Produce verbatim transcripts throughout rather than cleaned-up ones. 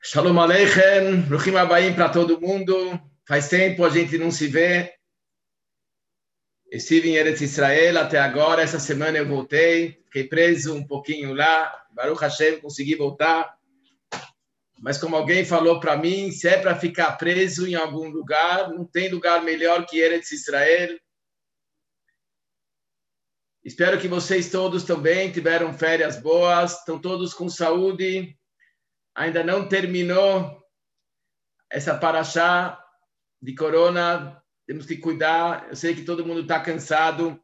Shalom Aleichem, Bruchim Abaim para todo mundo. Faz tempo a gente não se vê. Estive em Eretz Israel até agora. Essa semana eu voltei. Fiquei preso um pouquinho lá. Baruch Hashem, consegui voltar. Mas como alguém falou para mim, se é para ficar preso em algum lugar, não tem lugar melhor que Eretz Israel. Espero que vocês todos também tiveram férias boas, estão todos com saúde. Ainda não terminou essa paraxá de corona, temos que cuidar. Eu sei que todo mundo está cansado,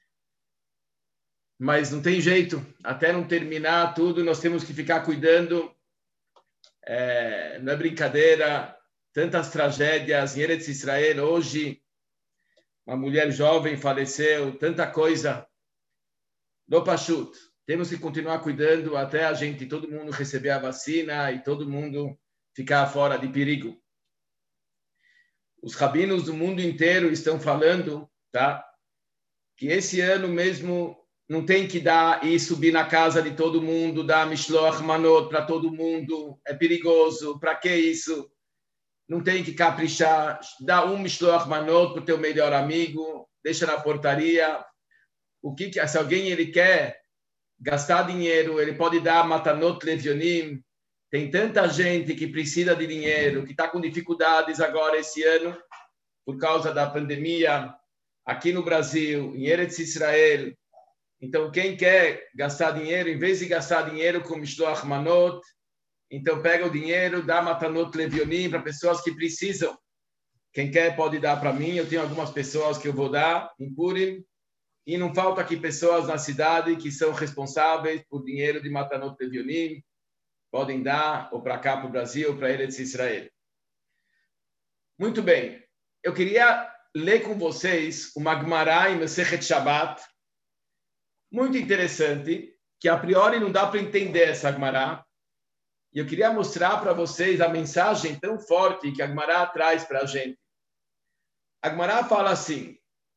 mas não tem jeito. Até não terminar tudo, nós temos que ficar cuidando. É, não é brincadeira, tantas tragédias em Eretz Israel. Hoje, uma mulher jovem faleceu, tanta coisa. No Pashut. Temos que continuar cuidando até a gente, todo mundo receber a vacina e todo mundo ficar fora de perigo. Os rabinos do mundo inteiro estão falando, tá, que esse ano mesmo não tem que dar e subir na casa de todo mundo, dar mishloach manot para todo mundo, é perigoso, para que isso? Não tem que caprichar, dá um mishloach manot para o teu melhor amigo, deixa na portaria. O que, que se alguém ele quer gastar dinheiro, ele pode dar matanot levionim. Tem tanta gente que precisa de dinheiro, que está com dificuldades agora esse ano, por causa da pandemia, aqui no Brasil, em Eretz Israel. Então, quem quer gastar dinheiro, em vez de gastar dinheiro com mishloach manot, então pega o dinheiro, dá matanot levionim para pessoas que precisam. Quem quer pode dar para mim, eu tenho algumas pessoas que eu vou dar em Purim. E não falta aqui pessoas na cidade que são responsáveis por dinheiro de Matanot Levionim, podem dar ou para cá, para o Brasil, ou para Eretz Israel. Muito bem. Eu queria ler com vocês uma Gemara em Masechet Shabbat, muito interessante, que a priori não dá para entender essa Gemara. E eu queria mostrar para vocês a mensagem tão forte que a Gemara traz para a gente. A Gemara fala assim: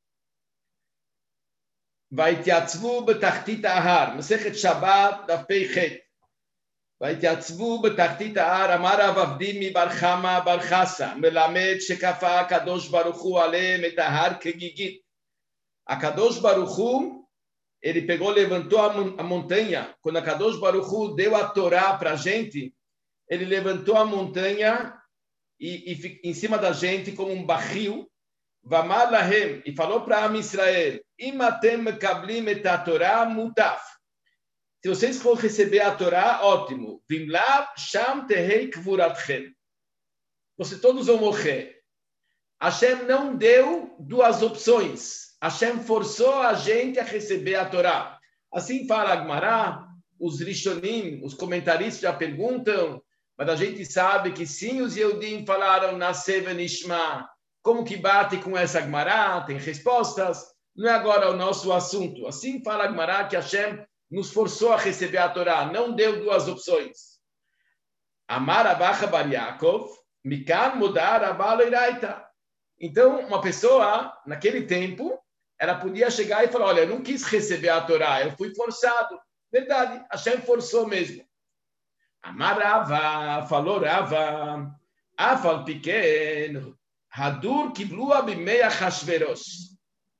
ויתייצבו בתחתית ההר, מסכת שבת דף פ"ח. ויתייצבו בתחתית ההר, אמר רב עבדים מבר חמא בר חסא, מלמד שכפה הקדוש ברוך הוא עליהם את ההר כגיגית. הקדוש ברוך הוא, ele pegou, levantou a montanha. Quando a Kadosh Baruch Hu deu a Torá para a gente, ele levantou a montanha e, e em cima da gente como um barril. Vamar lahem, e falou para Am Israel: Imatem mekablim et haTorah mutaf. Se vocês for receber a Torá, ótimo. Vimlav sham tehei kvuratchem. Vocês todos vão morrer. Hashem não deu duas opções. Hashem forçou a gente a receber a Torá. Assim fala a Gemara, os Rishonim, os comentaristas já perguntam, mas a gente sabe que sim, os Yehudim falaram Naseh v'nishma. Como que bate com essa Gemara? Tem respostas. Não é agora o nosso assunto. Assim fala a Gemara que Hashem nos forçou a receber a Torá. Não deu duas opções. Amar Abacha Bar Yaakov, Mikan Mudar Abalo Iraita. Então, uma pessoa, naquele tempo, ela podia chegar e falar: olha, eu não quis receber a Torá, eu fui forçado. Verdade, Hashem forçou mesmo. Amar Rava, falou Rava, Afal pequeno. Hadur Kiblu Abimei Achashverosh.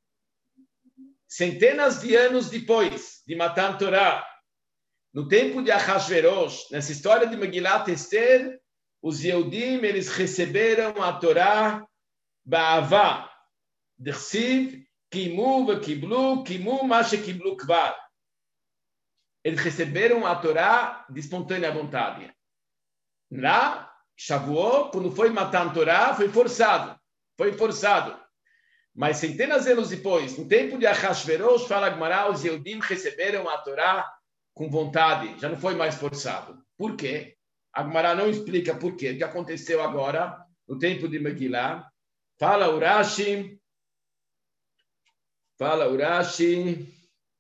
Centenas de anos depois de Matan Torá, no tempo de Achashverosh, nessa história de Megillat Esther, os Yehudim, eles receberam a Torá Ba'avá, D'chsiv, Kimu v'Kiblu, Kimu Mashe Kiblu Kvar. Eles receberam a Torá de espontânea vontade. Lá, Shavuot, quando foi Matan Torá, foi forçado. Foi forçado. Mas centenas de anos depois, no tempo de Achashverosh, fala Gemara, os Yehudim receberam a Torá com vontade. Já não foi mais forçado. Por quê? A Gemara não explica por quê. O que aconteceu agora, no tempo de Megillah. Fala Urashi. Fala Urashi.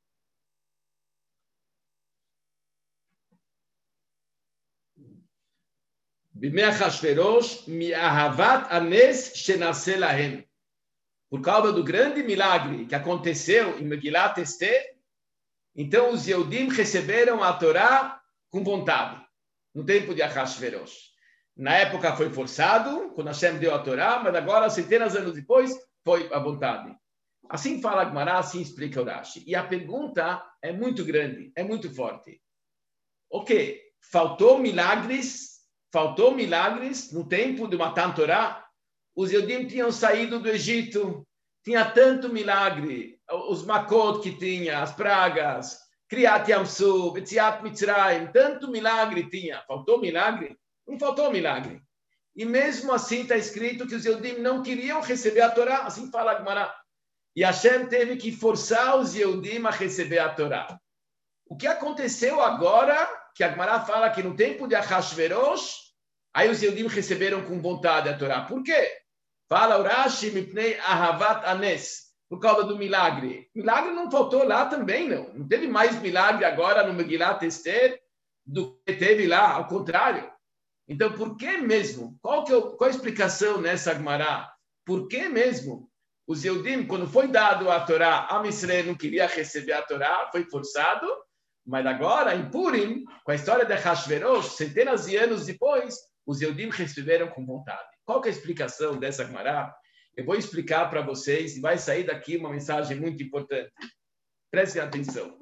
Por causa do grande milagre que aconteceu em Megillat Esther, então os Yehudim receberam a Torá com vontade, no tempo de Achashverosh. Na época foi forçado, quando Hashem deu a Torá, mas agora, centenas de anos depois, foi à vontade. Assim fala a Gemara, assim explica o Rashi. E a pergunta é muito grande, é muito forte. O quê? Faltou milagres? Faltou milagres no tempo de Matan Torá? Os Yodim tinham saído do Egito, tinha tanto milagre, os Makot que tinha, as pragas, Kriyat Yamsuf, Etziat Mitzrayim, tanto milagre tinha. Faltou milagre? Não faltou milagre. E mesmo assim está escrito que os Yodim não queriam receber a Torá, assim fala a Gemara. E Hashem teve que forçar os Yodim a receber a Torá. O que aconteceu agora, que a Gemara fala que no tempo de Ahashverosh, aí os Yodim receberam com vontade a Torá. Por quê? Fala o Rashi, Mipnei Ahavat Anes, por causa do milagre. Milagre não faltou lá também, não. Não teve mais milagre agora no Megilat Esther do que teve lá, ao contrário. Então, por que mesmo? Qual, que é o, qual a explicação nessa Gemara? Por que mesmo os Yehudim, quando foi dado a Torá, a Israel não queria receber a Torá, foi forçado, mas agora, em Purim, com a história de Hashverosh, centenas de anos depois, os Yehudim receberam com vontade. Qual que é a explicação dessa Gemara? Eu vou explicar para vocês e vai sair daqui uma mensagem muito importante. Prestem atenção.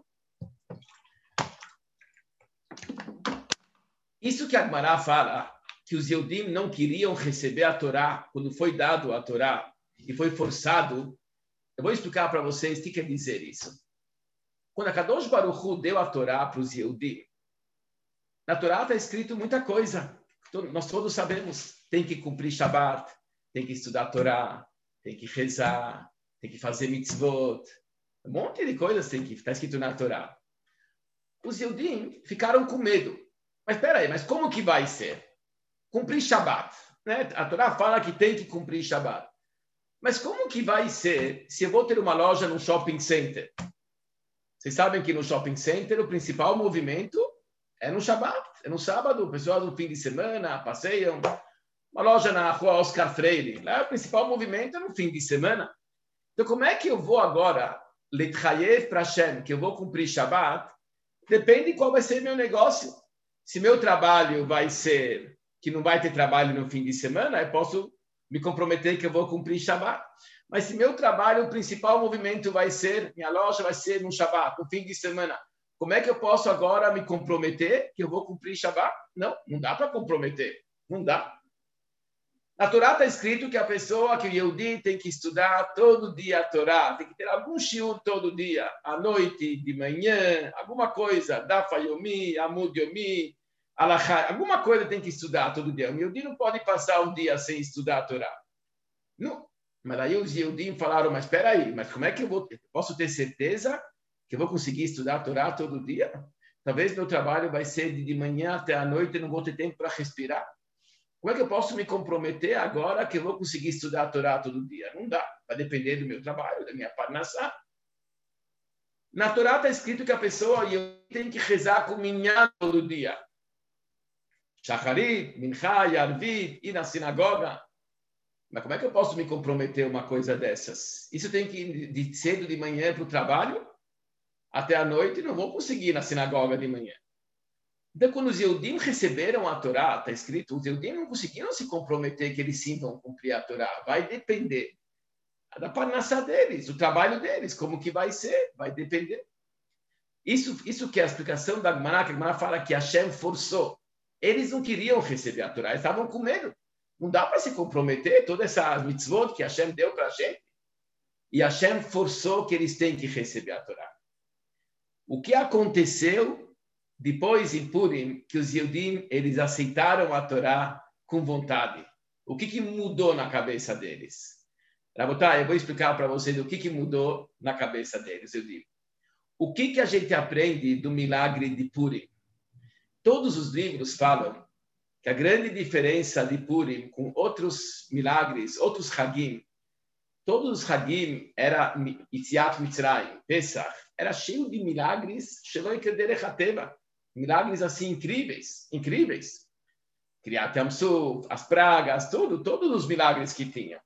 Isso que a Gemara fala, que os Yehudim não queriam receber a Torá quando foi dado a Torá e foi forçado, eu vou explicar para vocês o que quer dizer isso. Quando a Kadosh Baruch Hu deu a Torá para os Yehudim, na Torá está escrito muita coisa. Nós todos sabemos, tem que cumprir Shabbat, tem que estudar a Torá, tem que rezar, tem que fazer mitzvot, um monte de coisas tem que está escrito na Torá. Os Yehudim ficaram com medo. Mas espera aí, mas como que vai ser? Cumprir Shabbat, né? A Torá fala que tem que cumprir Shabbat. Mas como que vai ser se eu vou ter uma loja no shopping center? Vocês sabem que no shopping center o principal movimento é no Shabbat, é no sábado, pessoas no fim de semana passeiam. Uma loja na rua Oscar Freire, lá o principal movimento é no fim de semana. Então como é que eu vou agora, Letchayev para Hashem, que eu vou cumprir Shabbat? Depende de qual vai ser meu negócio. Se meu trabalho vai ser que não vai ter trabalho no fim de semana, eu posso me comprometer que eu vou cumprir Shabbat. Mas se meu trabalho, o principal movimento vai ser, minha loja vai ser no Shabbat, no fim de semana, como é que eu posso agora me comprometer que eu vou cumprir Shabbat? Não, não dá para comprometer. Não dá. Na Torá está escrito que a pessoa, que o Yehudi tem que estudar todo dia a Torá, tem que ter algum shiur todo dia, à noite, de manhã, alguma coisa, Daf Yomi, Amud Yomi, Alachá, alguma coisa tem que estudar todo dia. O Yehudi não pode passar um dia sem estudar a Torá. Não. Mas aí os Yehudim falaram, mas espera aí, mas como é que eu vou, posso ter certeza que eu vou conseguir estudar a Torá todo dia? Talvez meu trabalho vai ser de manhã até a noite e não vou ter tempo para respirar. Como é que eu posso me comprometer agora que eu vou conseguir estudar a Torá todo dia? Não dá. Vai depender do meu trabalho, da minha parnassá. Na Torá está escrito que a pessoa tem que rezar com minyan todo dia. Shacharit, Mincha, Yarvit, ir na sinagoga. Mas como é que eu posso me comprometer uma coisa dessas? Isso tem que ir de cedo de manhã para o trabalho, até a noite, não vou conseguir ir na sinagoga de manhã. Então, quando os Yehudim receberam a Torá, está escrito, os Yehudim não conseguiram se comprometer que eles sim vão cumprir a Torá. Vai depender da parnassá deles, do trabalho deles, como que vai ser, vai depender. Isso, isso que é a explicação da Gemara, que a Gemara fala que Hashem forçou. Eles não queriam receber a Torá, eles estavam com medo. Não dá para se comprometer toda essa mitzvot que Hashem deu para a gente. E Hashem forçou que eles têm que receber a Torá. O que aconteceu depois em Purim, que os Yehudim, eles aceitaram a Torá com vontade? O que, que mudou na cabeça deles? Rabotai, eu vou explicar para vocês o que, que mudou na cabeça deles, eu digo. O que, que a gente aprende do milagre de Purim? Todos os livros falam que a grande diferença de Purim com outros milagres, outros Hagim, todos os Hagim era Yetziat Mitzrayim, Pesach, era cheio de milagres, milagres assim incríveis, incríveis. Kriyat Yamsuf, as pragas, tudo, todos os milagres que tinha.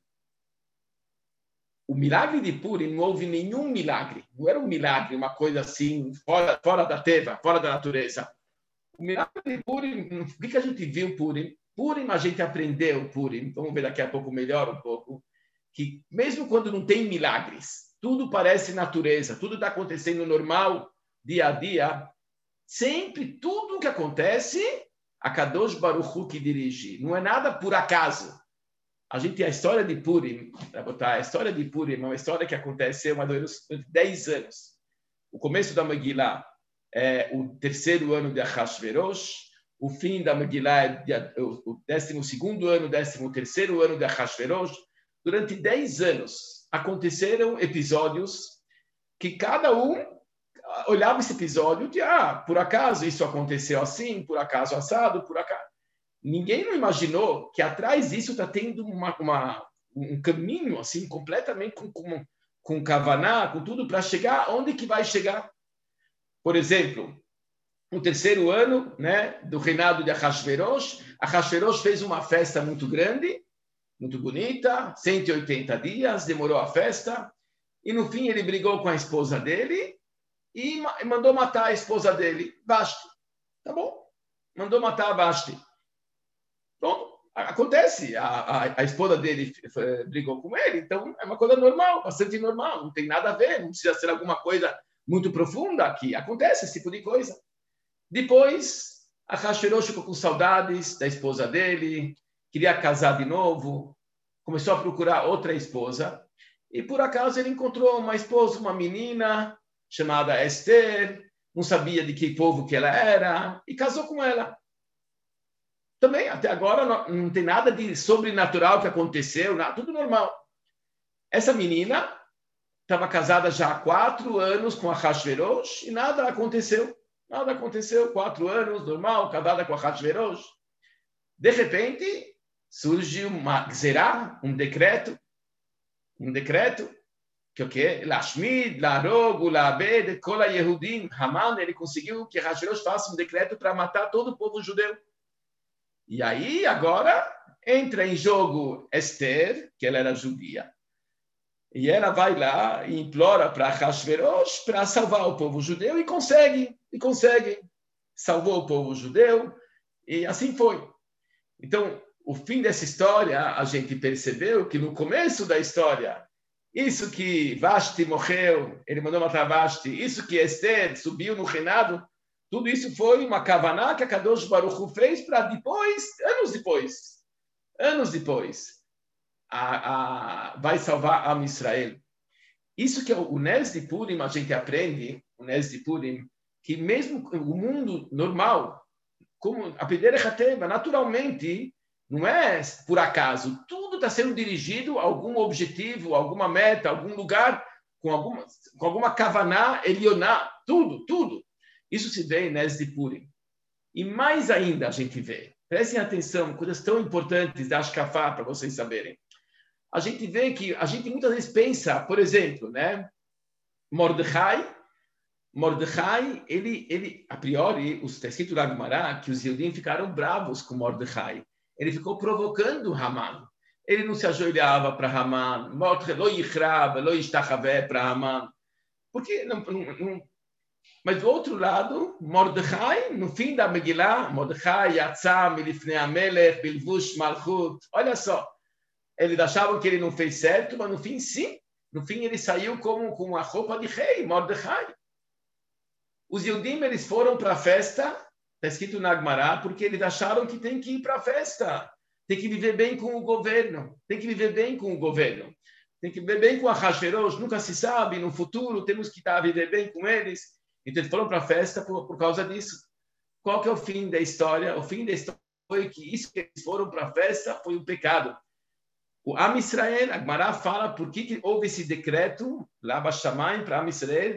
O milagre de Purim não houve nenhum milagre, não era um milagre, uma coisa assim, fora, fora da teva, fora da natureza. O milagre de Purim, o que a gente viu em Purim? Purim, a gente aprendeu, Purim, vamos ver daqui a pouco melhor um pouco, que mesmo quando não tem milagres, tudo parece natureza, tudo está acontecendo normal, dia a dia, sempre tudo que acontece, a Kadosh Baruch Hu que dirige, não é nada por acaso. A gente tem a história de Purim, a história de Purim é uma história que aconteceu mais ou menos dez anos. O começo da Megillah é o terceiro ano de Ahasverosh, o fim da Megillah é o décimo segundo ano, décimo terceiro ano de Ahasverosh. Durante dez anos aconteceram episódios que cada um olhava esse episódio e dizia, ah, por acaso isso aconteceu assim, por acaso assado, por acaso. Ninguém não imaginou que atrás disso está tendo uma, uma, um caminho assim completamente com, com, com kavaná, com tudo para chegar onde que vai chegar. Por exemplo, no terceiro ano, né, do reinado de Ahasverosh, Ahasverosh fez uma festa muito grande, muito bonita, cento e oitenta dias, demorou a festa, e no fim ele brigou com a esposa dele e mandou matar a esposa dele, Vashti. Tá bom? Mandou matar a Vashti. Bom, acontece, a, a, a esposa dele brigou com ele, então é uma coisa normal, bastante normal, não tem nada a ver, não precisa ser alguma coisa muito profunda aqui, acontece esse tipo de coisa. Depois, a Ahasverosh ficou com saudades da esposa dele, queria casar de novo, começou a procurar outra esposa, e por acaso ele encontrou uma esposa, uma menina chamada Esther, não sabia de que povo que ela era, e casou com ela. Também, até agora, não, não tem nada de sobrenatural que aconteceu, nada, tudo normal. Essa menina estava casada já há quatro anos com a Ahasverosh e nada aconteceu. Nada aconteceu, quatro anos, normal, casada com a Ahasverosh. De repente, surge uma gzerá, um decreto, um decreto, que o quê? Lashmid, Larog, Labed, Kola Yehudim, Haman, ele conseguiu que Ahasverosh faça um decreto para matar todo o povo judeu. E aí, agora, entra em jogo Esther, que ela era judia. E ela vai lá e implora para Ahasverosh para salvar o povo judeu e consegue, e consegue. Salvou o povo judeu e assim foi. Então, o fim dessa história, a gente percebeu que no começo da história, isso que Vashti morreu, ele mandou matar Vashti, isso que Esther subiu no reinado, tudo isso foi uma kavaná que a Kadosh Baruch Hu fez para depois, anos depois, anos depois, a, a, vai salvar a Israel. Isso que é o Nes de Purim, a gente aprende, o Nes de Purim, que mesmo o mundo normal, como a Pedera Hateva, naturalmente, não é por acaso, tudo está sendo dirigido a algum objetivo, alguma meta, algum lugar, com alguma, com alguma kavaná, elioná, tudo, tudo. Isso se vê em Nes de Purim. E mais ainda a gente vê, prestem atenção, coisas tão importantes da Ashkafá, para vocês saberem. A gente vê que, a gente muitas vezes pensa, por exemplo, né, Mordecai, Mordecai, ele, ele, a priori, está escrito na Gemara que os Yehudim ficaram bravos com Mordecai. Ele ficou provocando Haman. Ele não se ajoelhava para Haman, lo yichrab, lo yishtachaveh para Haman. Porque não, não, não... Mas do outro lado, Mordecai, no fim da Megillah, Mordecai yatzah milifnei hamelech bilvush malchut. Olha só, eles achavam que ele não fez certo, mas no fim, sim. No fim, ele saiu como, com a roupa de rei, Mordecai. Os Yehudim, eles foram para a festa, está escrito na Gemara, porque eles acharam que tem que ir para a festa. Tem que viver bem com o governo. Tem que viver bem com o governo. Tem que viver bem com a Ahasverosh. Nunca se sabe, no futuro, temos que estar a viver bem com eles. Então, eles foram para a festa por, por causa disso. Qual que é o fim da história? O fim da história foi que isso que eles foram para a festa foi um pecado. O Am Israel, a Gemara fala por que, que houve esse decreto, lá Bashamayim, para Am Israel,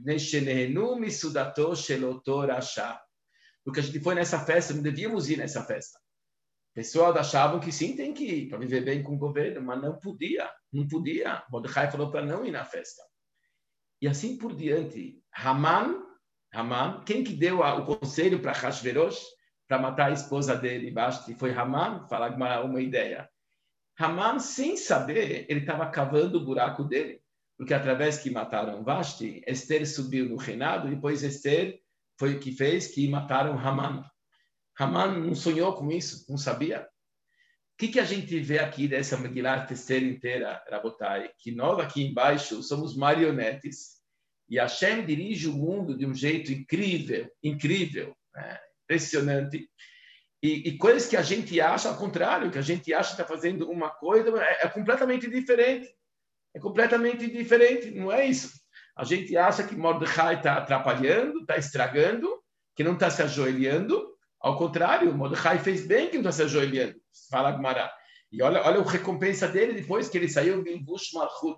porque a gente foi nessa festa, não devíamos ir nessa festa. Pessoas achavam que sim, tem que ir para viver bem com o governo, mas não podia, não podia. Mordecai falou para não ir na festa. E assim por diante. Haman, Haman, quem que deu o conselho para Ahasverosh para matar a esposa dele, Vashti, foi Haman? Fala uma ideia. Haman, sem saber, ele estava cavando o buraco dele, porque através que mataram Vashti, Esther subiu no reinado, e depois Esther foi o que fez que mataram Haman. Haman não sonhou com isso, não sabia. O que, que a gente vê aqui dessa Megillat Esther inteira, Rabotai? Que nós aqui embaixo somos marionetes e Hashem dirige o mundo de um jeito incrível, incrível, né? Impressionante. E, e coisas que a gente acha ao contrário, que a gente acha que está fazendo uma coisa, é, é completamente diferente. É completamente diferente, não é isso. A gente acha que Mordecai está atrapalhando, está estragando, que não está se ajoelhando. Ao contrário, Mordecai fez bem que não está se ajoelhando. Fala Gumará. E olha, olha a recompensa dele depois que ele saiu de Bush Malchut.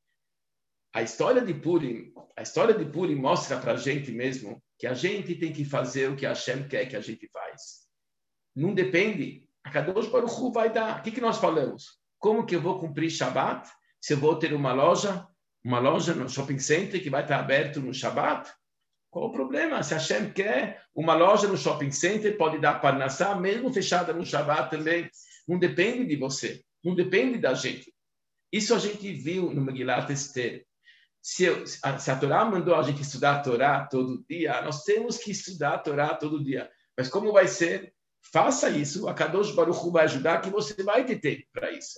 A história de Purim, a história de Purim mostra para a gente mesmo que a gente tem que fazer o que a Hashem quer que a gente faz. Não depende. A Kadosh Baruch Hu vai dar. O que, que nós falamos? Como que eu vou cumprir Shabbat se eu vou ter uma loja, uma loja no shopping center que vai estar aberto no Shabbat? Qual o problema? Se a Hashem quer uma loja no shopping center, pode dar parnassá, mesmo fechada no Shabbat também. Não depende de você. Não depende da gente. Isso a gente viu no Megillat Esther. Se, eu, se a Torá mandou a gente estudar a Torá todo dia, nós temos que estudar a Torá todo dia. Mas como vai ser? Faça isso. A Kadosh Baruch Hu vai ajudar, que você vai ter tempo para isso.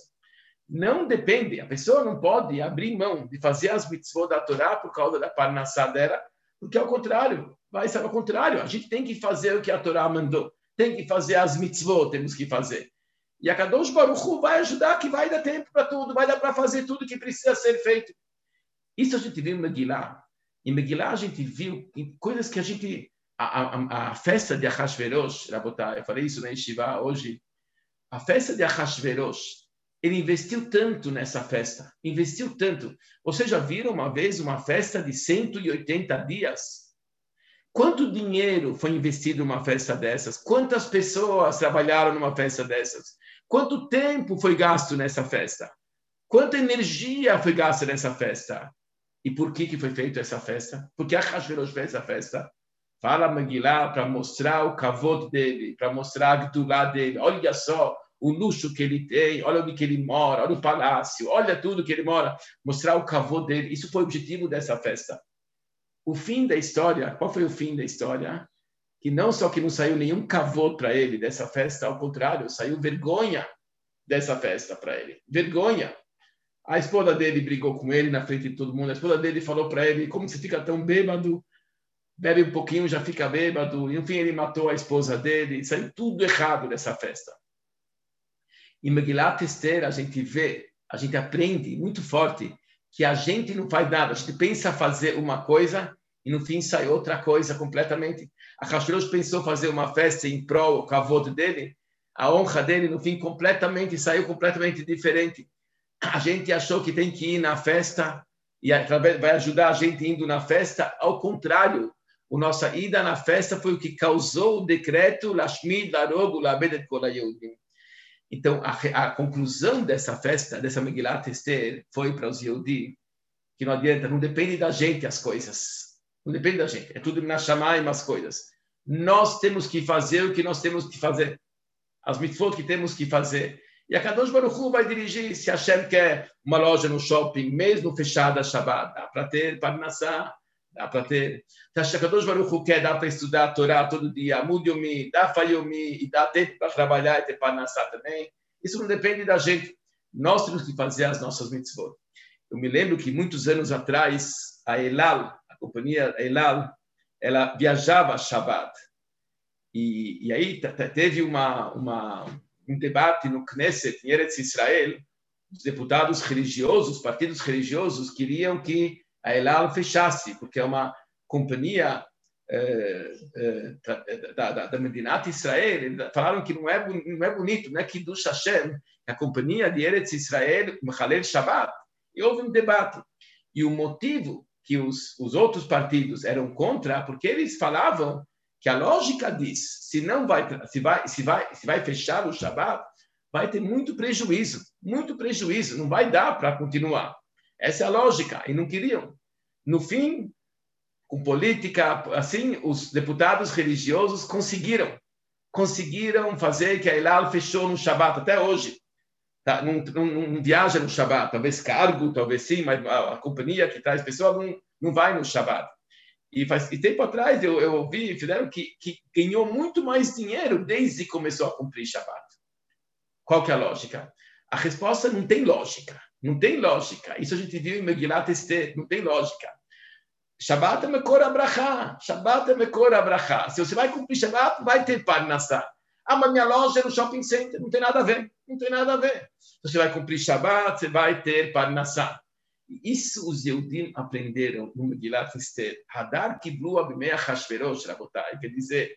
Não depende. A pessoa não pode abrir mão de fazer as mitzvot da Torá por causa da parnassá dela, porque ao contrário, vai ser ao contrário. A gente tem que fazer o que a Torá mandou. Tem que fazer as mitzvot, temos que fazer. E a Kadosh Baruch Hu vai ajudar, que vai dar tempo para tudo, vai dar para fazer tudo que precisa ser feito. Isso a gente viu em Megillah. Em Megillah a gente viu coisas que a gente... A, a, a festa de Ahasverosh, Rabotai, eu falei isso na Yeshiva hoje. A festa de Ahasverosh, ele investiu tanto nessa festa. Investiu tanto. Vocês já viram uma vez uma festa de cento e oitenta dias? Quanto dinheiro foi investido numa festa dessas? Quantas pessoas trabalharam numa festa dessas? Quanto tempo foi gasto nessa festa? Quanta energia foi gasta nessa festa? E por que, que foi feita essa festa? Por que Ahasverosh fez essa festa? Fala Megillah para mostrar o kavod dele, para mostrar a gdulá dele. Olha só o luxo que ele tem, olha onde que ele mora, olha o palácio, olha tudo que ele mora. Mostrar o kavod dele. Isso foi o objetivo dessa festa. O fim da história, qual foi o fim da história? Que não só que não saiu nenhum kavod para ele dessa festa, ao contrário, saiu vergonha dessa festa para ele. Vergonha. A esposa dele brigou com ele na frente de todo mundo. A esposa dele falou para ele, como você fica tão bêbado? Bebe um pouquinho, já fica bêbado. E, enfim, ele matou a esposa dele. Saiu tudo errado dessa festa. Em Megillat Esther, a gente vê, a gente aprende muito forte que a gente não faz nada. A gente pensa fazer uma coisa e, no fim, sai outra coisa completamente. A Ahasverosh pensou fazer uma festa em prol, o kavod dele, a honra dele, no fim, completamente, saiu completamente diferente. A gente achou que tem que ir na festa e vai ajudar a gente indo na festa. Ao contrário, a nossa ida na festa foi o que causou o decreto Lashmid, Larogo, Labedet Kol HaYehudim. Então, a, a conclusão dessa festa, dessa Megillat Esther, foi para os Yehudi, que não adianta, não depende da gente as coisas. Não depende da gente. É tudo na Shamayim as coisas. Nós temos que fazer o que nós temos que fazer. As mitzvot que temos que fazer. E a Kadosh Baruch Hu vai dirigir. Se Hashem quer uma loja no shopping, mesmo fechada Shabbat, dá para ter parnassá, dá para ter. Se a Kadosh Baruch Hu quer, dá para estudar a Torá todo dia, Amud Yomi, dá Fayomi, e dá tempo para trabalhar e ter parnassá também. Isso não depende da gente. Nós temos que fazer as nossas mitzvot. Eu me lembro que muitos anos atrás, a Elal, a companhia Elal, ela viajava a Shabbat. E, e aí teve uma, uma, um debate no Knesset, em Eretz Israel. Os deputados religiosos, os partidos religiosos, queriam que a Elal fechasse, porque é uma companhia eh, eh, da, da, da Medinat Israel. Falaram que não é, não é bonito, não é Kiddush Hashem, é a companhia de Eretz Israel, Mechalel Shabbat. E houve um debate. E o motivo que os, os outros partidos eram contra, porque eles falavam que a lógica diz, se não vai, se vai, se vai, se vai fechar o Shabbat, vai ter muito prejuízo, muito prejuízo, não vai dar para continuar. Essa é a lógica, e não queriam. No fim, com política, assim, os deputados religiosos conseguiram, conseguiram fazer que a Elal fechou no Shabbat, até hoje. Tá, não, não, não viaja no Shabbat, talvez cargo, talvez sim, mas a, a companhia que traz pessoas não, não vai no Shabbat. E, faz, e tempo atrás eu, eu ouvi, fizeram que, que ganhou muito mais dinheiro desde que começou a cumprir Shabbat. Qual que é a lógica? A resposta não tem lógica. Não tem lógica. Isso a gente viu em Megillat Esther. Não tem lógica. Shabbat é Mekor Abraha. Shabbat é Mekor Abraha. Se você vai cumprir Shabbat, vai ter Parnassá. Ah, mas minha loja é no shopping center. Não tem nada a ver. Não tem nada a ver. Se você vai cumprir Shabbat, você vai ter Parnassá. Isso os Yehudim aprenderam no Megillat Esther. Hadar Kiblu Abimei Achashverosh, Rabotai. Quer dizer,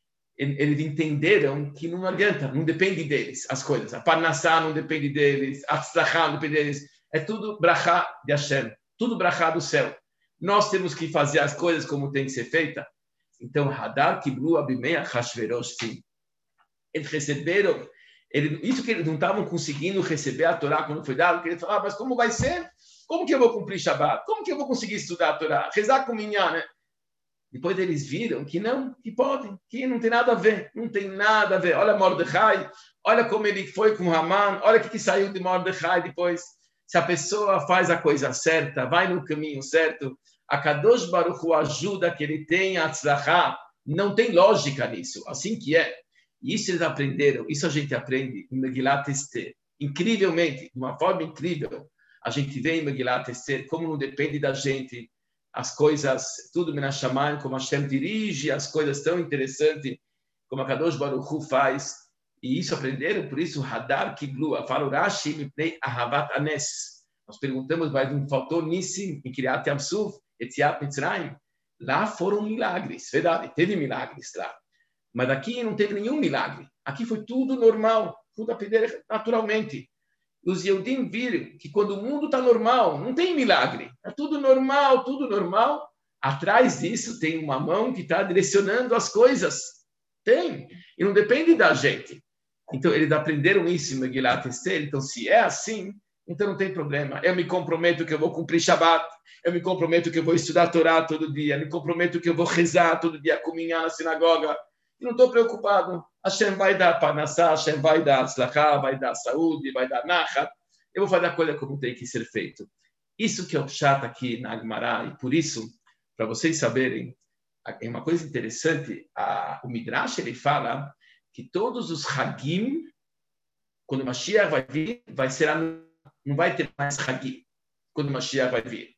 eles entenderam que não adianta, não depende deles as coisas. A Parnassá não depende deles, a Tzlachá não depende deles. É tudo brachá de Hashem, tudo brachá do céu. Nós temos que fazer as coisas como tem que ser feita. Então, Hadar Kiblu Abimei Achashverosh, sim. Eles receberam, eles, isso que eles não estavam conseguindo receber a Torá quando foi dado, porque eles falaram, ah, mas como vai ser? Como que eu vou cumprir Shabbat? Como que eu vou conseguir estudar a Torá? Rezar com minha, né? Depois eles viram que não, que podem, que não tem nada a ver, não tem nada a ver. Olha Mordecai, olha como ele foi com Haman, olha o que, que saiu de Mordecai depois. Se a pessoa faz a coisa certa, vai no caminho certo, a Kadosh Baruch Hu ajuda que ele tenha a tzlachá. Não tem lógica nisso, assim que é. Isso eles aprenderam, isso a gente aprende em Megillat Esther. Incrivelmente, de uma forma incrível, a gente vê em Megillat Esther como não depende da gente, as coisas, tudo Menashamayim, como Hashem dirige, as coisas tão interessantes, como a Kadosh Baruch Hu faz. E isso aprenderam, por isso, Hadar Kiblu, fala o Rashi, Mipnei Ahavat Anes. Nós perguntamos, mas não faltou Nissim, em Kiryat Yamsuf, Etziat Mitzrayim. Lá foram milagres, verdade, teve milagres lá. Mas aqui não teve nenhum milagre. Aqui foi tudo normal, tudo aprenderam naturalmente. Os Yehudim viram que quando o mundo está normal, não tem milagre. É tudo normal, tudo normal. Atrás disso tem uma mão que está direcionando as coisas. Tem. E não depende da gente. Então, eles aprenderam isso em Megillat Esther. Então, se é assim, então não tem problema. Eu me comprometo que eu vou cumprir Shabbat. Eu me comprometo que eu vou estudar a Torá todo dia. Eu me comprometo que eu vou rezar todo dia, comunhar na sinagoga. E não estou preocupado. Hashem vai dar Parnassá, Hashem vai dar Tzlachá, vai dar saúde, vai dar Nachat. Eu vou fazer a coisa como tem que ser feito. Isso que é o chato aqui na Agmará, e por isso, para vocês saberem, é uma coisa interessante, a, o Midrash ele fala que todos os Hagim, quando o Mashiach vai vir, vai ser, não vai ter mais Hagim, quando o Mashiach vai vir.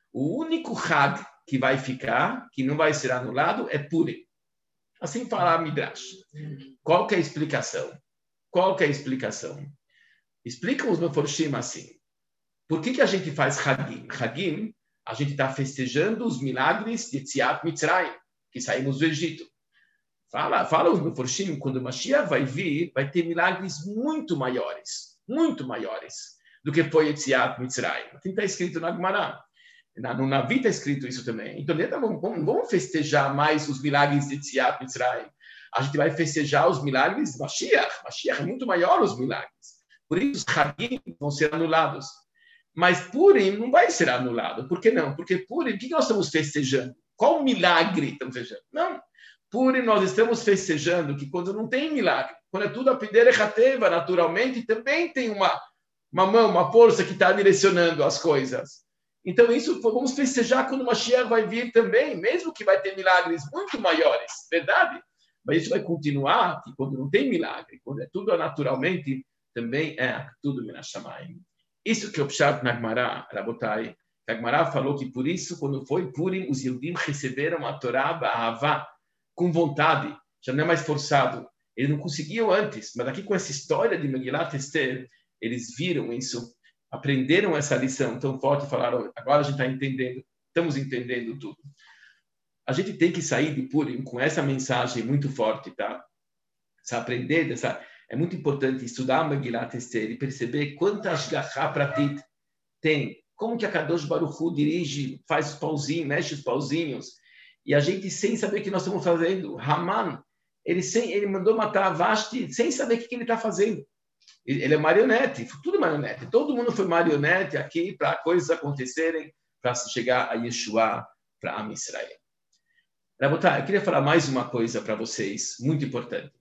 O único Hag que vai ficar, que não vai ser anulado, é Purim. Assim fala a Midrash. Qual que é a explicação? Qual que é a explicação? Explicam os Meforshim assim. Por que, que a gente faz Hagim? Hagim, a gente está festejando os milagres de Etziat Mitzrayim, que saímos do Egito. Fala, fala os Meforshim, quando o Mashiach vai vir, vai ter milagres muito maiores, muito maiores do que foi Etziat Mitzrayim. Assim está escrito na Gemara. No Navi está escrito isso também. Então, não vamos, vamos festejar mais os milagres de Etziat Mitzrayim. A gente vai festejar os milagres de Mashiach. Mashiach é muito maior os milagres. Por isso, os Hagim vão ser anulados. Mas Purim não vai ser anulado. Por que não? Porque Purim, o que nós estamos festejando? Qual milagre estamos festejando? Não. Purim, nós estamos festejando que quando não tem milagre, quando é tudo a pedir Echateva, naturalmente, também tem uma, uma mão, uma força que está direcionando as coisas. Então, isso vamos festejar quando o Mashiach vai vir também, mesmo que vai ter milagres muito maiores, verdade? Mas isso vai continuar, que quando não tem milagre, quando é tudo naturalmente, também é tudo Menashamayim. Isso que é o Pshat na Gemara, Rabotai. A Gemara falou que por isso, quando foi Purim, os Yehudim receberam a Torá Ba'avá, com vontade, já não é mais forçado. Eles não conseguiam antes, mas aqui com essa história de Megillat Esther, eles viram isso, aprenderam essa lição tão forte e falaram, agora a gente está entendendo, estamos entendendo tudo. A gente tem que sair de Purim com essa mensagem muito forte, tá? Se aprender dessa... É muito importante estudar Megillat Esther e perceber quantas Ashgachá pratit tem. Como que a Kadosh Baruch Hu dirige, faz os pauzinhos, mexe os pauzinhos. E a gente, sem saber o que nós estamos fazendo, Haman, ele, sem, ele mandou matar Vashti sem saber o que, que ele está fazendo. Ele é marionete, tudo marionete. Todo mundo foi marionete aqui para coisas acontecerem, para chegar a Yeshua, para Am Israel. Rabotai, eu queria falar mais uma coisa para vocês, muito importante.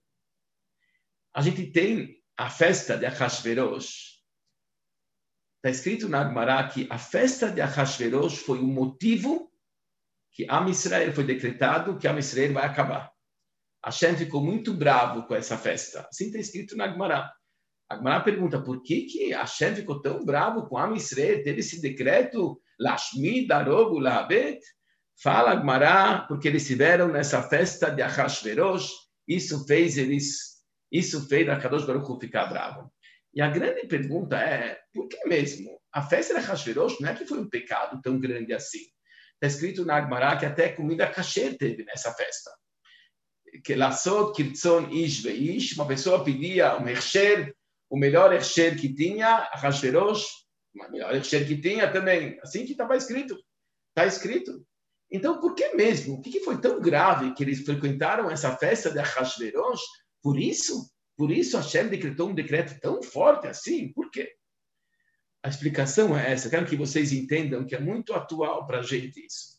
A gente tem a festa de Achashverosh. Está escrito na Gemara que a festa de Achashverosh foi o motivo que Am Israel foi decretado que Am Israel vai acabar. Hashem ficou muito bravo com essa festa. Assim está escrito na Gemara. A Gemara pergunta, por que que Hashem ficou tão bravo com Am Israel? Teve esse decreto, Lashmi, Darogu, Lahabet? Fala a Gemara, porque eles estiveram nessa festa de Ahashverosh, isso fez eles, isso fez a Kadosh Baruch Hu ficar bravo. E a grande pergunta é, por que mesmo? A festa de Ahashverosh não é que foi um pecado tão grande assim. Está escrito na Gemara que até comida kasher teve nessa festa. Que Lassot, Kirtzon, Ish Veish, uma pessoa pedia um Hechsher, o melhor Hechsher que tinha, Ahashverosh, o melhor Hechsher que tinha também. Assim que estava escrito. Está escrito. Então, por que mesmo? O que foi tão grave que eles frequentaram essa festa de Ahashverosh? Por isso? Por isso Hashem decretou um decreto tão forte assim? Por quê? A explicação é essa. Quero que vocês entendam que é muito atual para a gente isso.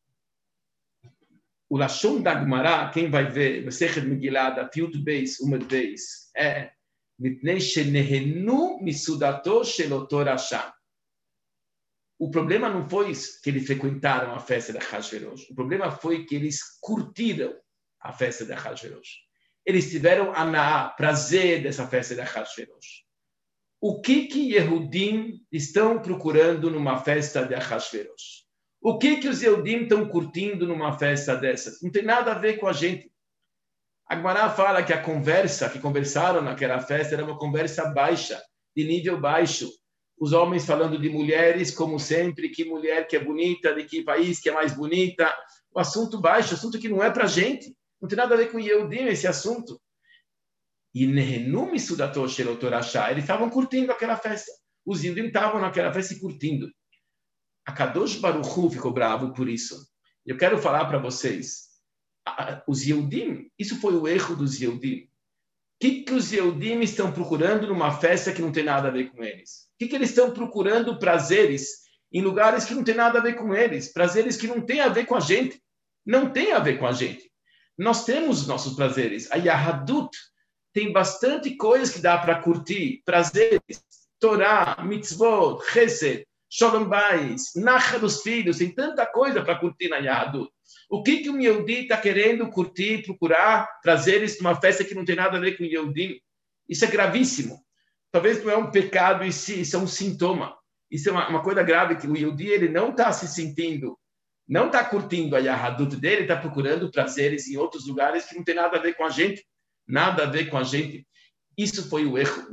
O Lashon da Gemara, quem vai ver, Masechet Megillah, da Yud Beis, Umad Beis, é Mipnei shenehenu misudato shel oto rasha. O problema não foi que eles frequentaram a festa de Ahashverosh. O problema foi que eles curtiram a festa de Ahashverosh. Eles tiveram aná, prazer dessa festa de Ahashverosh. O que que Yehudim estão procurando numa festa de Ahashverosh? O que que os Yehudim estão curtindo numa festa dessas? Não tem nada a ver com a gente. A Gemara fala que a conversa que conversaram naquela festa era uma conversa baixa, de nível baixo. Os homens falando de mulheres, como sempre, que mulher que é bonita, de que país que é mais bonita. O assunto baixo, assunto que não é para a gente. Não tem nada a ver com Yehudim esse assunto. E Nehenum Sudato Shel Torashá, eles estavam curtindo aquela festa. Os Yehudim estavam naquela festa e curtindo. A Kadosh Baruch Hu ficou bravo por isso. Eu quero falar para vocês, os Yehudim, isso foi o erro dos Yehudim. O que, que os Yehudim estão procurando numa festa que não tem nada a ver com eles? O que, que eles estão procurando prazeres em lugares que não tem nada a ver com eles? Prazeres que não tem a ver com a gente. Não tem a ver com a gente. Nós temos nossos prazeres. A Yahadut tem bastante coisas que dá para curtir. Prazeres, Torá, Mitzvot, Chesed, Shalom Bais, Nacha dos filhos. Tem tanta coisa para curtir na Yahadut. O que, que o Yehudi está querendo curtir, procurar prazeres numa festa que não tem nada a ver com o Yehudi? Isso é gravíssimo. Talvez não é um pecado, isso é um sintoma. Isso é uma, uma coisa grave, que o Yehudi ele não está se sentindo, não está curtindo a Yahadut dele, está procurando prazeres em outros lugares que não tem nada a ver com a gente. Nada a ver com a gente. Isso foi o erro.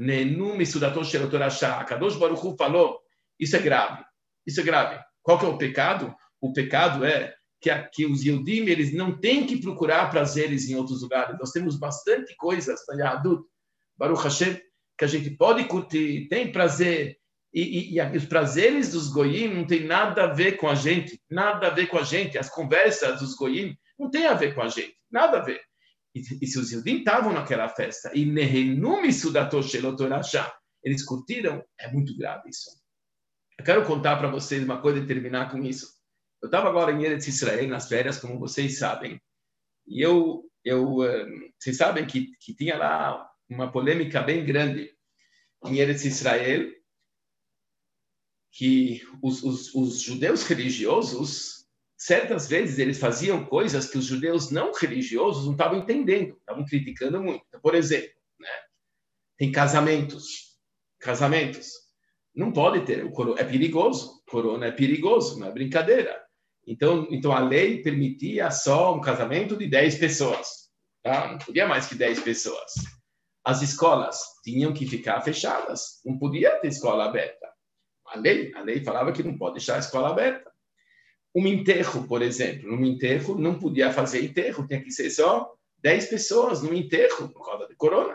A Kadosh Baruch Hu falou, isso é grave. Isso é grave. Qual que é o pecado? O pecado é que, que os Yehudim, eles não têm que procurar prazeres em outros lugares. Nós temos bastante coisas na Yahadut, Baruch Hashem, que a gente pode curtir, tem prazer, e, e, e os prazeres dos Goyim não tem nada a ver com a gente, nada a ver com a gente. As conversas dos Goyim não tem a ver com a gente, nada a ver. E, e se os Yehudim estavam naquela festa, e Nehenumi Sudato Shel Torashá, eles curtiram, é muito grave isso. Eu quero contar para vocês uma coisa e terminar com isso. Eu estava agora em Eretz Israel, nas férias, como vocês sabem, e eu, eu vocês sabem que, que tinha lá uma polêmica bem grande em Eretz Israel, que os, os, os judeus religiosos, certas vezes, eles faziam coisas que os judeus não religiosos não estavam entendendo, estavam criticando muito. Então, por exemplo, né, tem casamentos, casamentos, não pode ter, o coro, é perigoso, corona é perigoso, não é brincadeira. Então, então, a lei permitia só um casamento de dez pessoas. Tá? Não podia mais que dez pessoas. As escolas tinham que ficar fechadas. Não podia ter escola aberta. A lei, a lei falava que não pode deixar a escola aberta. Um enterro, por exemplo. Num enterro, não podia fazer enterro. Tinha que ser só dez pessoas no enterro, por causa de corona.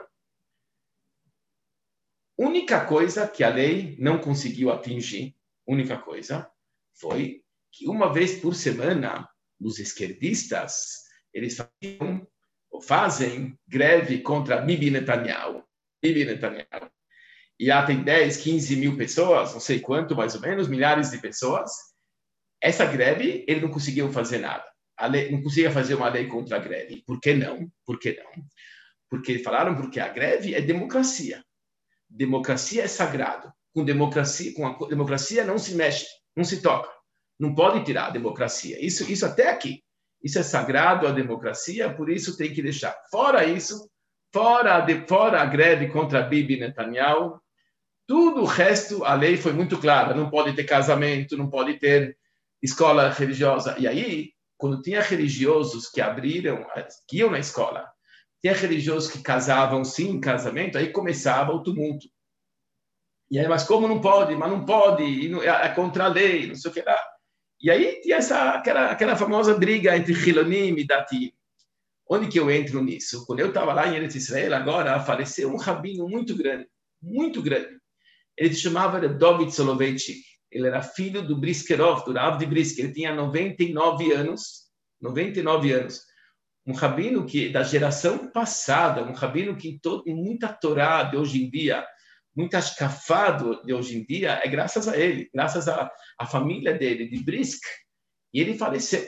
Única coisa que a lei não conseguiu atingir, única coisa, foi que uma vez por semana, os esquerdistas, eles faziam, ou fazem greve contra Bibi Netanyahu. Bibi Netanyahu. E lá tem dez, quinze mil pessoas, não sei quanto, mais ou menos, milhares de pessoas. Essa greve, ele não conseguiu fazer nada. A lei, não conseguia fazer uma lei contra a greve. Por que não? Por que não? Porque falaram porque a greve é democracia. Democracia é sagrado. Com democracia, com a democracia não se mexe, não se toca. Não pode tirar a democracia. Isso, isso até aqui. Isso é sagrado, a democracia, por isso tem que deixar. Fora isso, fora, de, fora a greve contra Bibi Netanyahu, tudo o resto, a lei foi muito clara. Não pode ter casamento, não pode ter escola religiosa. E aí, quando tinha religiosos que abriram, que iam na escola, tinha religiosos que casavam sim em casamento, aí começava o tumulto. E aí, mas como não pode? Mas não pode, e não, é contra a lei, não sei o que lá. E aí tinha essa, aquela, aquela famosa briga entre Hilonim e Dati. Onde que eu entro nisso? Quando eu estava lá em Eretz Israel, agora faleceu um rabino muito grande, muito grande. Ele se chamava David Soloveitchik. Ele era filho do Briskerov, do Rav de Brisker. Ele tinha noventa e nove anos, noventa e nove anos. Um rabino que da geração passada, um rabino que todo, muita Torá de hoje em dia, muita escafado de hoje em dia, é graças a ele, graças à, à família dele, de Brisk. E ele faleceu.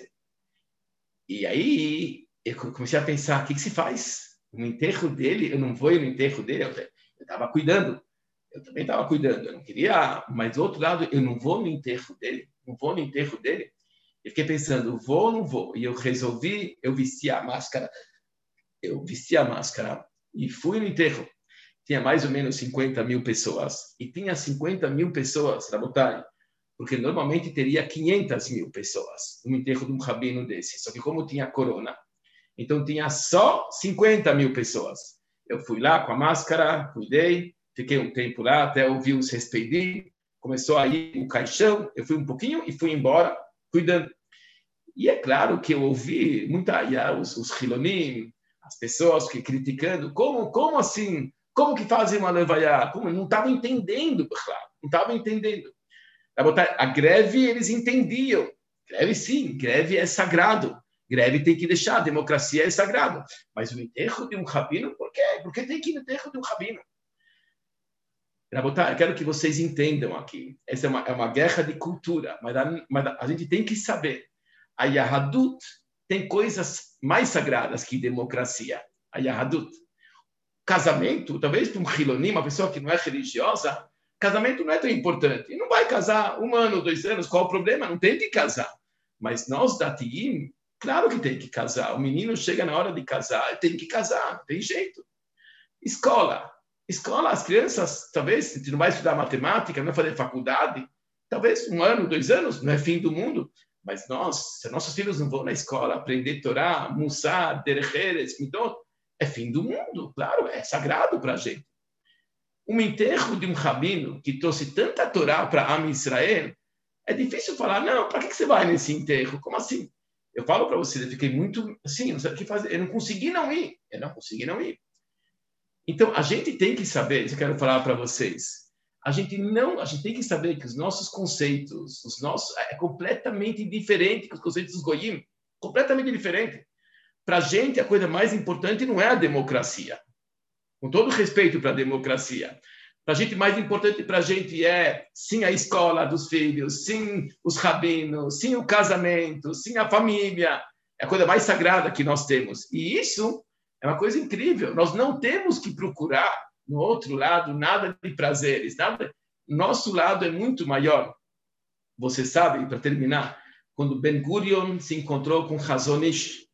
E aí eu comecei a pensar, o que, que se faz? No enterro dele, eu não vou no enterro dele, eu estava cuidando. Eu também estava cuidando, eu não queria, mas do outro lado, eu não vou no enterro dele, não vou no enterro dele. Eu fiquei pensando, vou ou não vou? E eu resolvi, eu vesti a máscara, eu vesti a máscara e fui no enterro. Tinha mais ou menos cinquenta mil pessoas. E tinha cinquenta mil pessoas, Rabotai, porque normalmente teria quinhentas mil pessoas no enterro de um rabino desse. Só que como tinha corona, então tinha só cinquenta mil pessoas. Eu fui lá com a máscara, cuidei, fiquei um tempo lá até ouvir os respedir. Começou a ir o caixão, eu fui um pouquinho e fui embora, cuidando. E é claro que eu ouvi muita, os, os Hilonim, as pessoas que criticando, como, como assim? Como que fazem uma levaiá? Como? Não estavam entendendo, claro, não estavam entendendo. A greve, eles entendiam. Greve, sim, greve é sagrado. Greve tem que deixar, a democracia é sagrado. Mas o enterro de um rabino, por quê? Por que tem que ir no enterro de um rabino? Eu quero que vocês entendam aqui. Essa é uma, é uma guerra de cultura, mas a, mas a gente tem que saber. A Yahadut tem coisas mais sagradas que democracia. A Yahadut. Casamento, talvez para um Hilonim, uma pessoa que não é religiosa, casamento não é tão importante. E não vai casar um ano, dois anos, qual o problema? Não tem que casar. Mas nós, Datiim, claro que tem que casar. O menino chega na hora de casar, tem que casar, não tem jeito. Escola. Escola, as crianças, talvez, se não vai estudar matemática, não vai fazer faculdade, talvez um ano, dois anos, não é fim do mundo. Mas nós, se nossos filhos não vão na escola aprender Torá, Mussar, Derecheres, Midot, é fim do mundo, claro, é sagrado para a gente. Um enterro de um rabino que trouxe tanta Torá para Am Israel, é difícil falar, não, para que você vai nesse enterro? Como assim? Eu falo para você, eu fiquei muito assim, não sei o que fazer, eu não consegui não ir, eu não consegui não ir. Então, a gente tem que saber, isso eu quero falar para vocês, a gente não, a gente tem que saber que os nossos conceitos, os nossos, é completamente diferente que os conceitos dos Goyim, completamente diferente. Para a gente, a coisa mais importante não é a democracia. Com todo respeito para a democracia. Para a gente, mais importante para a gente é, sim, a escola dos filhos, sim, os rabinos, sim, o casamento, sim, a família. É a coisa mais sagrada que nós temos. E isso é uma coisa incrível. Nós não temos que procurar, no outro lado, nada de prazeres. Nada. Nosso lado é muito maior. Você sabe, para terminar, quando Ben Gurion se encontrou com Chazon Ish,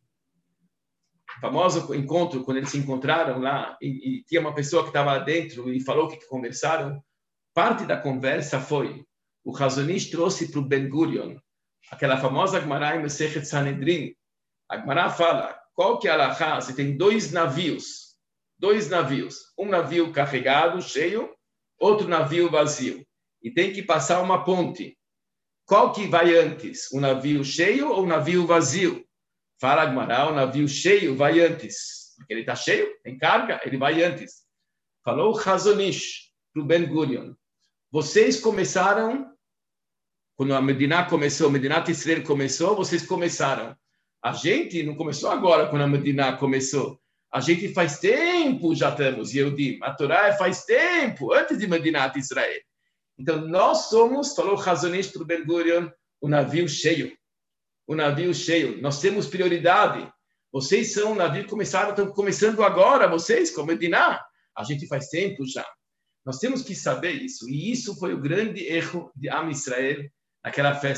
famoso encontro, quando eles se encontraram lá, e, e tinha uma pessoa que estava lá dentro e falou que conversaram, parte da conversa foi, o Chazon Ish trouxe para o Ben Gurion, aquela famosa Gemara em Masechet Sanedrin. A Gemara fala, qual que é a halachá? Você tem dois navios, dois navios, um navio carregado, cheio, outro navio vazio, e tem que passar uma ponte. Qual que vai antes, o navio cheio ou o navio vazio? Fala a Gemara, o navio cheio vai antes. Porque ele está cheio, tem carga, ele vai antes. Falou o Chazon Ish para o Ben Gurion. Vocês começaram, quando a Medina começou, a Medinat Israel começou, vocês começaram. A gente não começou agora, quando a Medina começou. A gente faz tempo já estamos, Yehudim. A Torá faz tempo, antes de Medinat Israel. Então, nós somos, falou o Chazon Ish para o Ben Gurion, o navio cheio. O navio cheio. Nós temos prioridade. Vocês são um navio que começaram, estão começando agora, vocês, como Medina. A gente faz tempo já. Nós temos que saber isso. E isso foi o grande erro de Am Israel naquela festa.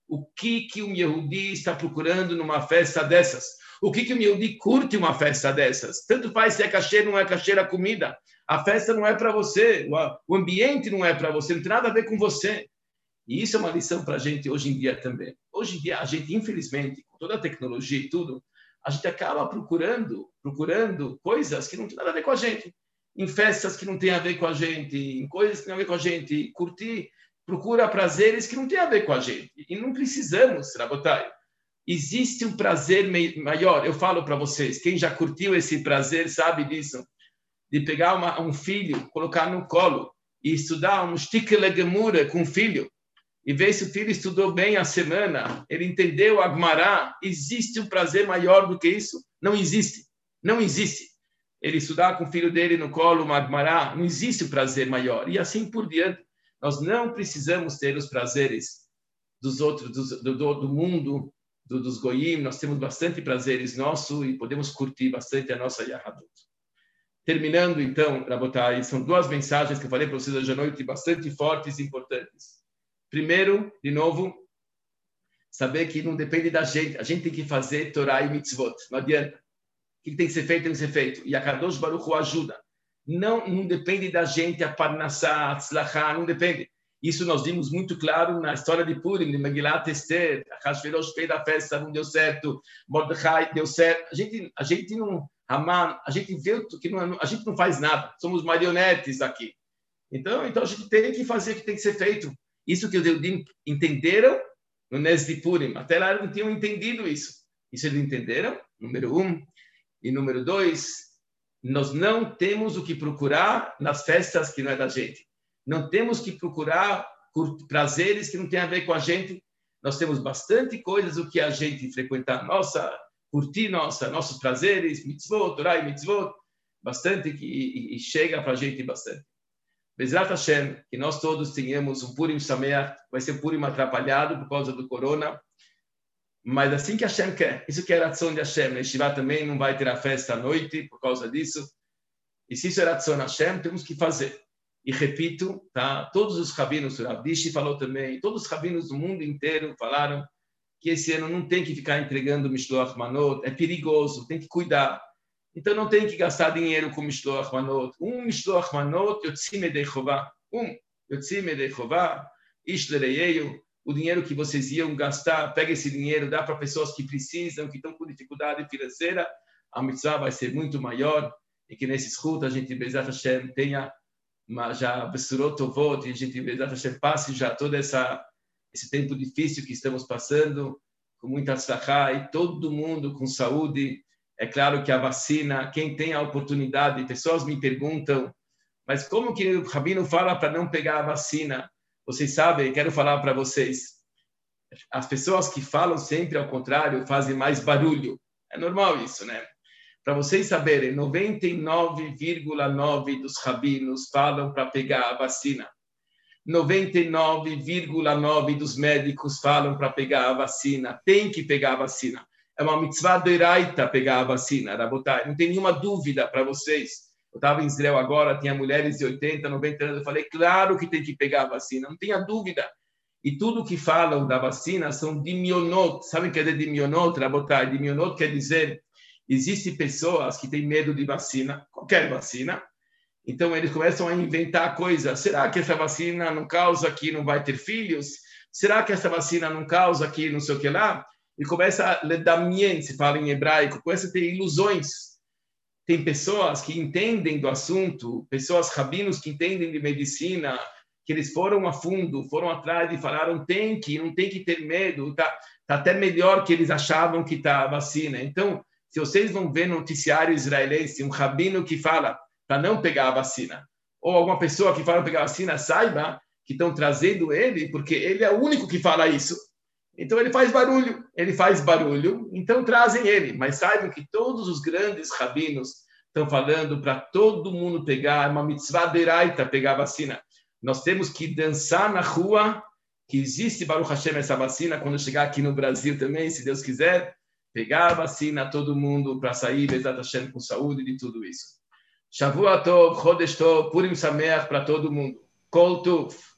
O que, que um Yehudi está procurando numa festa dessas? O que, que um Yehudi curte uma festa dessas? Tanto faz se é cachê, não é cachê a comida. A festa não é para você, o ambiente não é para você, não tem nada a ver com você. E isso é uma lição para a gente hoje em dia também. Hoje em dia, a gente, infelizmente, com toda a tecnologia e tudo, a gente acaba procurando, procurando coisas que não tem nada a ver com a gente. Em festas que não tem a ver com a gente, em coisas que não tem a ver com a gente, curtir, procura prazeres que não tem a ver com a gente. E não precisamos, Rabotai. Existe um prazer maior. Eu falo para vocês, quem já curtiu esse prazer sabe disso, de pegar uma, um filho, colocar no colo e estudar um shtickle gemura com o filho, e ver se o filho estudou bem a semana, ele entendeu a Gemara. Existe um prazer maior do que isso? Não existe. Não existe. Ele estudar com o filho dele no colo uma Gemara, não existe um prazer maior. E assim por diante. Nós não precisamos ter os prazeres dos outros, do, do, do mundo, do, dos goyim. Nós temos bastante prazeres nossos e podemos curtir bastante a nossa Yahadut. Terminando, então, Rabotai, são duas mensagens que eu falei para vocês hoje à noite, bastante fortes e importantes. Primeiro, de novo, saber que não depende da gente. A gente tem que fazer Torá e Mitzvot. Não adianta. O que tem que ser feito, tem que ser feito. E a Kadosh Baruch Hu ajuda. Não, não depende da gente, a Parnassá, a Tzlachá, não depende. Isso nós vimos muito claro na história de Purim, de Megilat Esther. A Hashverosh fez a festa, não deu certo. Mordecai deu certo. A gente, a gente não... Haman, a gente vê que não, a gente não faz nada. Somos marionetes aqui. Então, então a gente tem que fazer o que tem que ser feito. Isso que os Eudim entenderam no Nes de Purim. Até lá eles não tinham entendido isso. Isso eles entenderam, número um. E número dois, nós não temos o que procurar nas festas que não é da gente. Não temos que procurar prazeres que não tem a ver com a gente. Nós temos bastante coisas o que a gente frequentar nossa, curtir nossa, nossos prazeres, mitzvot, Torá e mitzvot, bastante que, e, e chega para a gente bastante. Bezrat Hashem, que nós todos tenhamos um Purim Sameach, vai ser um Purim atrapalhado por causa do corona, mas assim que Hashem quer, isso que é a ração de Hashem, né? Shiva também não vai ter a festa à noite por causa disso, e se isso é a ração de Hashem, temos que fazer. E repito, tá? Todos os rabinos, o Rav Dishi falou também, todos os rabinos do mundo inteiro falaram que esse ano não tem que ficar entregando Mishloach Manot, é perigoso, tem que cuidar. Então, não tem que gastar dinheiro com Mishloach Manot. Um Mishloach Manot, Yotzim Edei Chová. Um, Yotzim Edei Chová, Ish Lereyeyu. O dinheiro que vocês iam gastar, pega esse dinheiro, dá para pessoas que precisam, que estão com dificuldade financeira. A mitzvah vai ser muito maior. E que nesses cultos a gente, Bezat Hashem, tenha uma, já Besurot Tovot, e a gente, Bezat Hashem, passe já todo essa, esse tempo difícil que estamos passando, com muita tzlachá, e todo mundo com saúde. É claro que a vacina, quem tem a oportunidade, pessoas me perguntam, mas como que o Rabino fala para não pegar a vacina? Vocês sabem, quero falar para vocês, as pessoas que falam sempre ao contrário fazem mais barulho. É normal isso, né? Para vocês saberem, noventa e nove vírgula nove por cento dos rabinos falam para pegar a vacina. noventa e nove vírgula nove por cento dos médicos falam para pegar a vacina. Tem que pegar a vacina. É uma mitzvah deiraita pegar a vacina, Rabotai. Não tem nenhuma dúvida para vocês. Eu estava em Israel agora, tinha mulheres de oitenta, noventa anos. Eu falei, claro que tem que pegar a vacina, não tenha dúvida. E tudo que falam da vacina são dimionot. Sabem o que é dimionot, Rabotai? Dimionot quer dizer, existem pessoas que têm medo de vacina, qualquer vacina. Então, eles começam a inventar coisas. Será que essa vacina não causa que não vai ter filhos? Será que essa vacina não causa que não sei o que lá? E começa a ledamien, se fala em hebraico, começa a ter ilusões. Tem pessoas que entendem do assunto, pessoas rabinos que entendem de medicina, que eles foram a fundo, foram atrás e falaram, tem que, não tem que ter medo, tá, tá até melhor que eles achavam que tá a vacina. Então, se vocês vão ver no noticiário israelense, um rabino que fala para não pegar a vacina, ou alguma pessoa que fala para pegar a vacina, saiba que estão trazendo ele, porque ele é o único que fala isso. Então, ele faz barulho, ele faz barulho, então trazem ele. Mas saibam que todos os grandes rabinos estão falando para todo mundo pegar, uma mitzvah deiraita, pegar a vacina. Nós temos que dançar na rua, que existe, Baruch Hashem, essa vacina, quando chegar aqui no Brasil também, se Deus quiser, pegar a vacina, todo mundo, para sair, Bezat Hashem, com saúde e tudo isso. Shavua Tov, Chodesh Tov, Purim Sameach para todo mundo. Kol Tov.